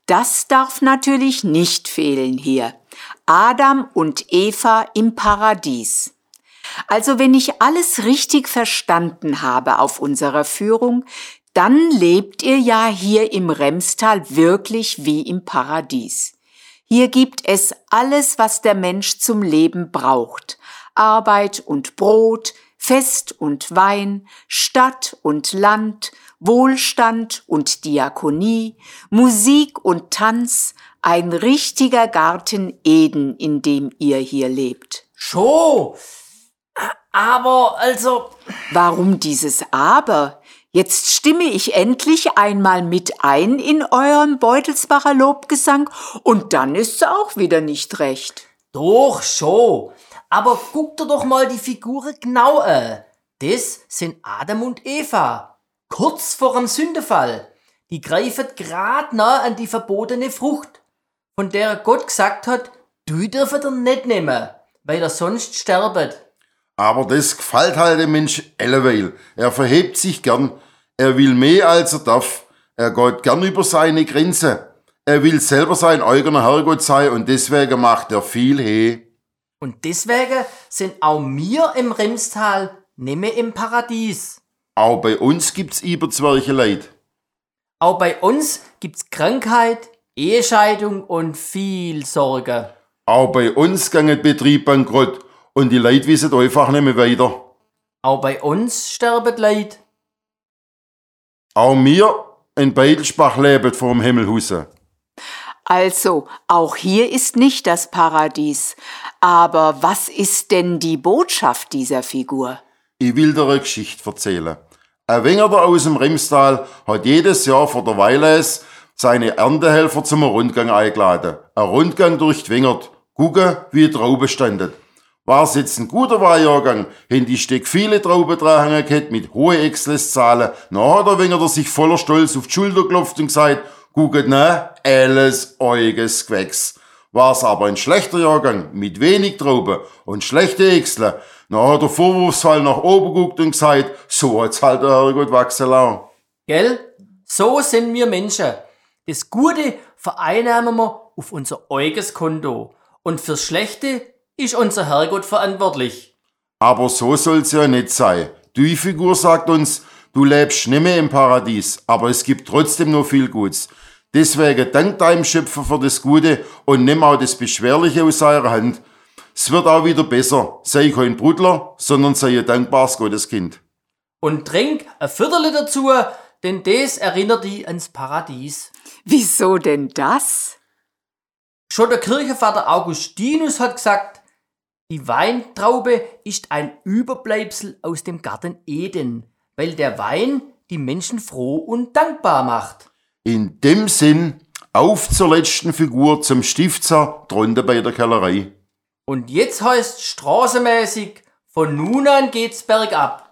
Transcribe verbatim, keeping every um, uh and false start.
Das darf natürlich nicht fehlen hier. Adam und Eva im Paradies. Also wenn ich alles richtig verstanden habe auf unserer Führung, dann lebt ihr ja hier im Remstal wirklich wie im Paradies. Hier gibt es alles, was der Mensch zum Leben braucht. Arbeit und Brot, Fest und Wein, Stadt und Land, Wohlstand und Diakonie, Musik und Tanz, ein richtiger Garten Eden, in dem ihr hier lebt. Schon, aber also... Warum dieses Aber? Jetzt stimme ich endlich einmal mit ein in eurem Beutelsbacher Lobgesang und dann ist's auch wieder nicht recht. Doch schon, aber guck dir doch mal die Figuren genau an. Das sind Adam und Eva, kurz vor dem Sündefall. Die greifen grad nah an die verbotene Frucht, von der Gott gesagt hat, du dürft ihr nicht nehmen, weil ihr sonst sterbet. Aber das gefällt halt dem Mensch alleweil. Er verhebt sich gern. Er will mehr als er darf. Er geht gern über seine Grenzen. Er will selber sein eigener Herrgott sein und deswegen macht er viel he. Und deswegen sind auch wir im Remstal nicht mehr im Paradies. Auch bei uns gibt's überzwerche Leid. Auch bei uns gibt's Krankheit, Ehescheidung und viel Sorge. Auch bei uns geht der Betrieb bankrott und die Leute wissen einfach nicht mehr weiter. Auch bei uns sterben Leute. Auch wir in Beitelsbach leben vor dem Himmelhuse. Also, auch hier ist nicht das Paradies. Aber was ist denn die Botschaft dieser Figur? Ich will dir eine Geschichte erzählen. Ein Wengerder aus dem Remstal hat jedes Jahr vor der Weiles seine Erntehelfer zum Rundgang eingeladen. Ein Rundgang durch die Wengert. Gucken, wie die Trauben standen. War's jetzt ein guter Wahljahrgang, haben die Steck viele Trauben dran gehabt mit hohen Exles-Zahlen. Dann hat der Wengerder sich voller Stolz auf die Schulter geklopft und gesagt, gucket na, alles euges Gewächs. War's aber ein schlechter Jahrgang mit wenig Trauben und schlechte Exle, dann hat der Vorwurfsfall nach oben geguckt und gesagt, so hat's halt der Herrgott wachsen lassen. Gell? So sind wir Menschen. Das Gute vereinnahmen wir auf unser eigenes Konto. Und fürs Schlechte ist unser Herrgott verantwortlich. Aber so soll's ja nicht sein. Die Figur sagt uns, du lebst nicht mehr im Paradies, aber es gibt trotzdem noch viel Gutes. Deswegen dank deinem Schöpfer für das Gute und nimm auch das Beschwerliche aus seiner Hand. Es wird auch wieder besser. Sei kein Brudler, sondern sei ein dankbares Gotteskind. Und trink ein Viertel dazu, denn das erinnert dich ans Paradies. Wieso denn das? Schon der Kirchenvater Augustinus hat gesagt, die Weintraube ist ein Überbleibsel aus dem Garten Eden, weil der Wein die Menschen froh und dankbar macht. In dem Sinn, auf zur letzten Figur zum Stifter, drunter bei der Kellerei. Und jetzt heißt straßenmäßig, von nun an geht's bergab.